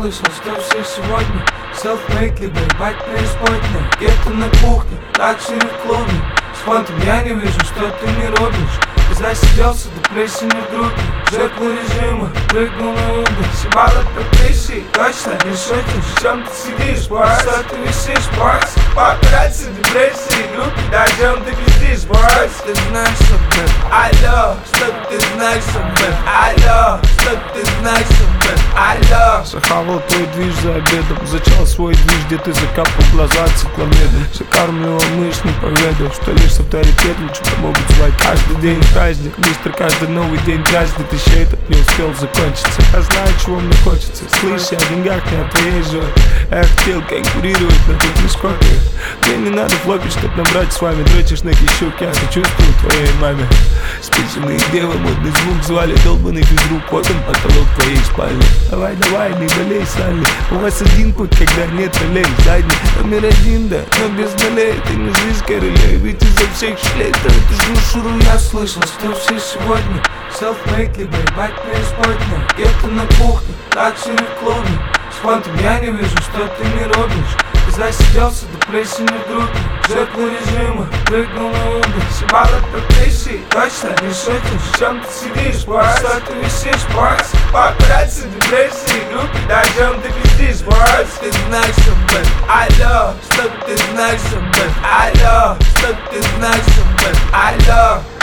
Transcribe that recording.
слышал, что все сегодня self-made, либо ебать преисподня. Где-то на кухне, лакшери в клубе. С фонтом я не вижу, что ты не робишь. Ты засиделся, депрессия не в группе. Жертва режима, прыгнул на Uber. Съебало подпиши, точно не шутишь. В чем ты сидишь, босс? Что ты висишь, босс? Папарацци, депрессии, группе, дойдем ты пиздишь, босс. Ты знаешь об этом, алло. Что ты знаешь об этом, алло. Что ты знаешь об этом, алло. Захавал твой движ за обедом, зачал свой движ, где ты закапал глаза цикломедом. Закармливал мышь, не поведал, что лишь с авторитетом что-то могут звать. Каждый день праздник, мистер, каждый новый день дразнит. Еще этот не успел закончиться. Я знаю, чего мне хочется. Слышь, я о деньгах, не о твоей жоре. Я хотел конкурировать на телескопе. Мне не надо флопить, чтоб набрать с вами. Дрочишь на кищук, я сочувствую твоей маме. Списанные девы, модный звук звали. Долбанный физрук, вот он потолок твоей спальни. Давай, давай, не болей, Салли. У вас один путь, когда нет ролей. Задний, номер один, да, но без долей. Ты не жизнь, королей, ведь изо всех шлей. Да это жушуру. Я слышал, что все сегодня self-made, либо ебать преисподня. Где-то на кухне, лакшери в клубе. С фонтом я не вижу, что ты не робишь. Ты засиделся, депрессия не в группе. Жертва режима, прыгнул на Uber. Съебало подпиши, точно не шутишь. В чем ты сидишь, босс? Что ты висишь, босс? Папарацци, депрессии, группе, дойдем ты пиздишь, босс. Ты знаешь об этом, алло. Что ты знаешь об этом, алло. Что ты знаешь об этом, алло.